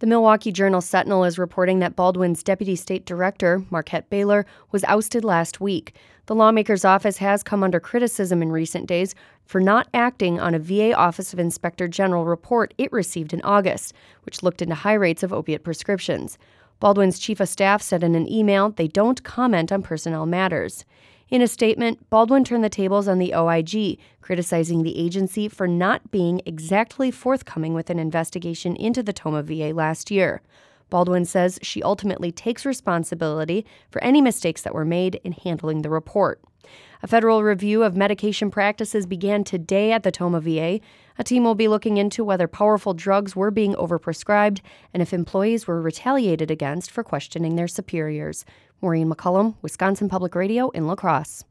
The Milwaukee Journal-Sentinel is reporting that Baldwin's deputy state director, Marquette Baylor, was ousted last week. The lawmaker's office has come under criticism in recent days for not acting on a VA Office of Inspector General report it received in August, which looked into high rates of opiate prescriptions. Baldwin's chief of staff said in an email they don't comment on personnel matters. In a statement, Baldwin turned the tables on the OIG, criticizing the agency for not being exactly forthcoming with an investigation into the Tomah VA last year. Baldwin says she ultimately takes responsibility for any mistakes that were made in handling the report. A federal review of medication practices began today at the Tomah VA. A team will be looking into whether powerful drugs were being overprescribed and if employees were retaliated against for questioning their superiors. Maureen McCullum, Wisconsin Public Radio in La Crosse.